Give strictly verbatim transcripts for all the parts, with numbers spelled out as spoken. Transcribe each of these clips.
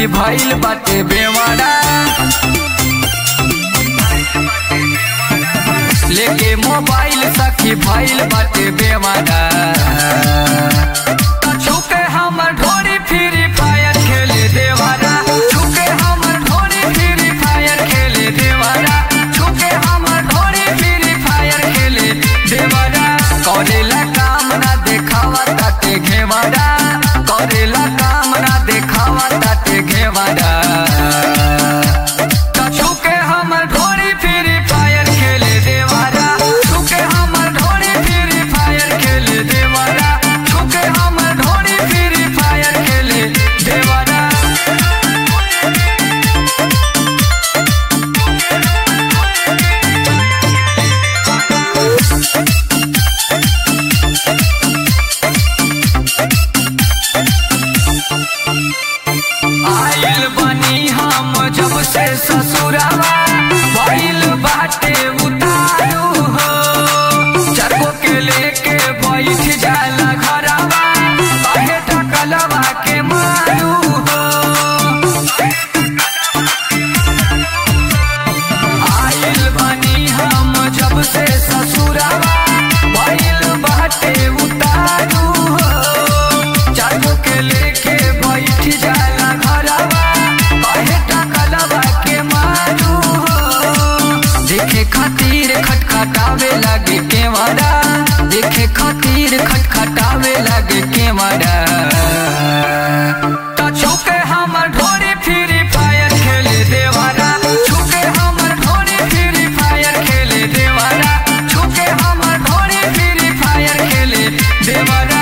सखी भइल बाटे बेवाड़ा, लेके मोबाइल सखी भइल बाटे बेवाड़ा। छुके हमर ढोरी फ्री फायर खेले देवारा, छुके हमर ढोरी फ्री फायर खेले देवारा, छुके हमर ढोरी फ्री फायर खेले देवारा। करेला काम ना देखावा ताते घेवाड़ा, करेला काम ना देखावा ताते घेवाड़ा। छुके हमर ढोरी फ्री फायर खेले देवारा, छुके हमर ढोरी फ्री फायर खेले देवारा, छुके हमर ढोरी फ्री फायर खेले देवारा। आइल बनी हम जब से ससुरावा, भइल बाटे उतारू हो। चरको के लेके बैठ जाला घरवा, काहे ढकलवा के मारू हो। आइल बनी हम जब से ससुरावा, भइल बाटे उतारू हो। चरको के लेके बैठ जाला घरवा, काहे ढकलवा के मारू हो। देखे खातिर खटखटावे लागे केवाड़ा, देखे खातिर खटखटावे लागे केवाड़ा। छुके हमर ढोरी फ्री फायर खेले देवारा, छुके हमर ढोरी फ्री फायर खेले देवारा, छुके हमर ढोरी फ्री फायर खेले देवारा।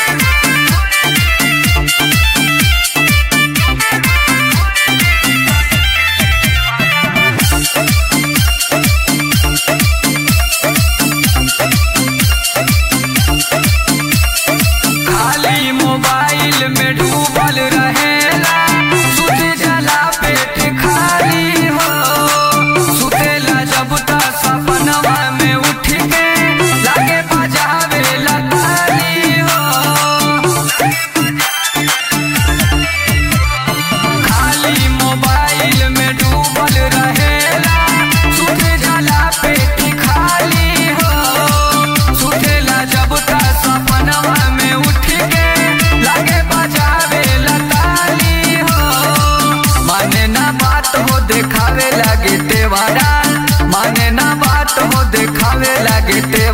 खाली मोबाइल में डूबल रहेला, सुते जाला पेट खाली हो। सुतेला जब ता सपनवा में उठ के, लागे बजावे ला ताली हो। खाली मोबाइल में डूबल रहेला, सुते जाला पेट खाली हो। सुतेला जब ता सपनवा में उठ के, लागे बजावे ला ताली हो। माने ना बात हो देखावे लागे तेवाड़ा, माने ना बात हो देखावे लागे तेवाड़ा।